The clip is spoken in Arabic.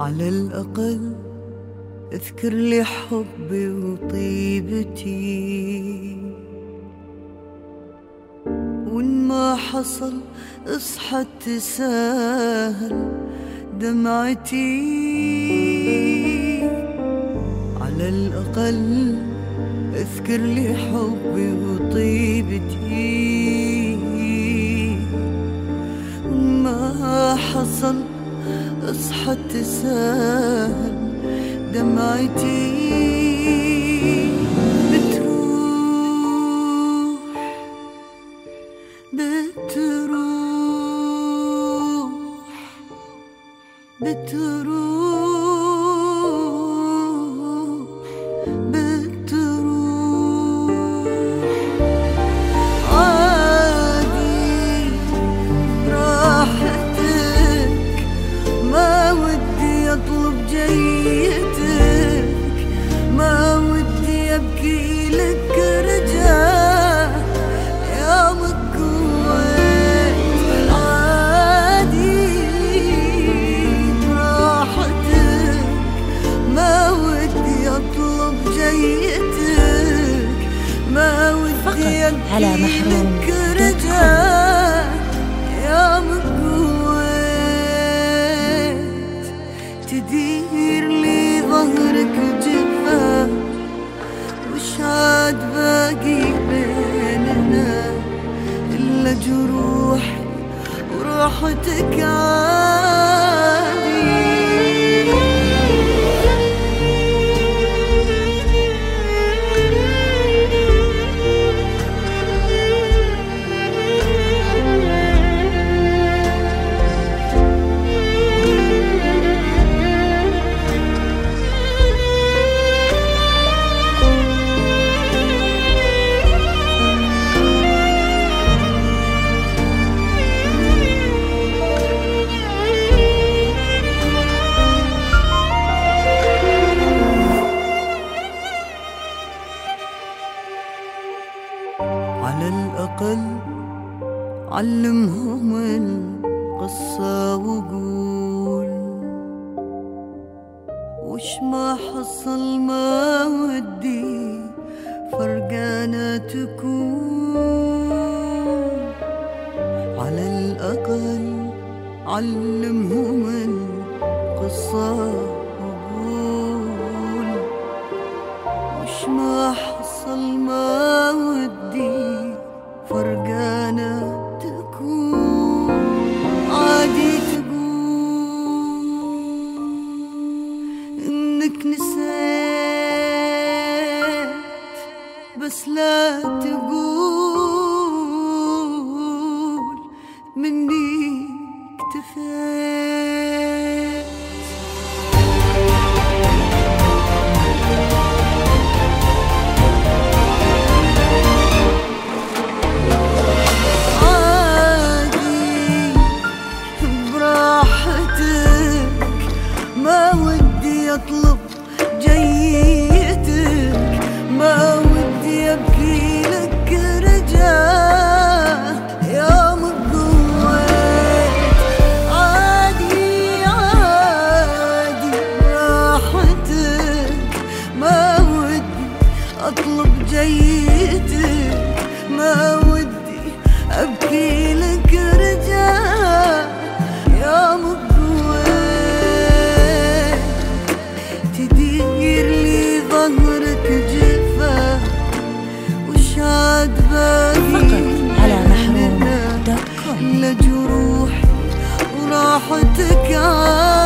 على الأقل اذكر لي حبي وطيبتي، وإن ما حصل اصحى تساهل دمعتي. على الأقل اذكر لي حبي وطيبتي، وإن ما حصل اصحى تساهل دمعتي. بتروح بتروح بتروح بتروح عادي براحتك، ما ودي اطلب جيتك، ما ودي ابكي لك رجاء يا مكويت. عادي براحتك، ما ودي اطلب جيتك، ما ودي ابكي لك رجاء يا مكويت. تدير لي ظهرك جفاف، وش عاد باقي بيننا إلا جروحي وراحتك عادي. على الأقل علمهم القصة وقول، وش ما حصل ما ودي فرقانة تكون. على الأقل علمهم القصة وقول، وش ما حصل ما ودي فرقانة تكون. عادي تقول إنك نسيت، بس لا تقول مني اكتفيت. ما ودي اطلب جيتك، ما ودي ابكي لك رجاء يا مقويت. عادي عادي براحتك، ما ودي اطلب جيتك، ما ودي ابكي لك رجاء يا مقويت. تدير لي ظهرك جفا، وش عاد باقي على محروم.com إلا جروحي وراحتك.